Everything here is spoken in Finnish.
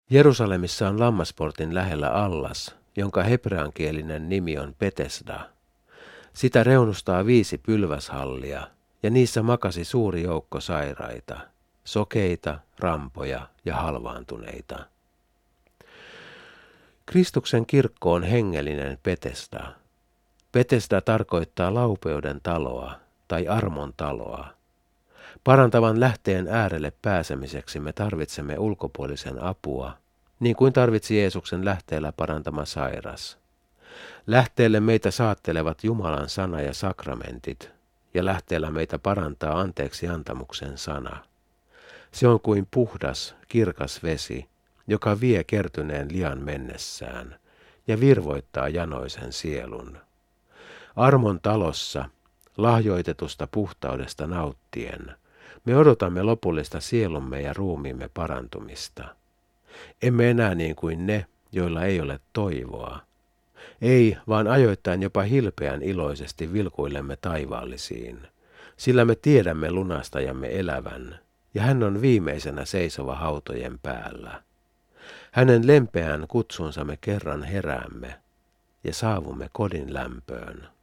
Jerusalemissa on lammasportin lähellä allas, jonka hebreankielinen nimi on Betesda. Sitä reunustaa 5 pylväshallia, ja niissä makasi suuri joukko sairaita, sokeita, rampoja ja halvaantuneita. Kristuksen kirkko on hengellinen Betesda. Betesda tarkoittaa laupeuden taloa tai armon taloa. Parantavan lähteen äärelle pääsemiseksi me tarvitsemme ulkopuolisen apua, niin kuin tarvitsi Jeesuksen lähteellä parantama sairas. Lähteelle meitä saattelevat Jumalan sana ja sakramentit, ja lähteellä meitä parantaa anteeksi antamuksen sana. Se on kuin puhdas, kirkas vesi, joka vie kertyneen lian mennessään ja virvoittaa janoisen sielun. Armon talossa, lahjoitetusta puhtaudesta nauttien, me odotamme lopullista sielumme ja ruumiimme parantumista. Emme enää niin kuin ne, joilla ei ole toivoa. Ei, vaan ajoittain jopa hilpeän iloisesti vilkuilemme taivaallisiin, sillä me tiedämme lunastajamme elävän, ja hän on viimeisenä seisova hautojen päällä. Hänen lempeään kutsunsa me kerran heräämme, ja saavumme kodin lämpöön.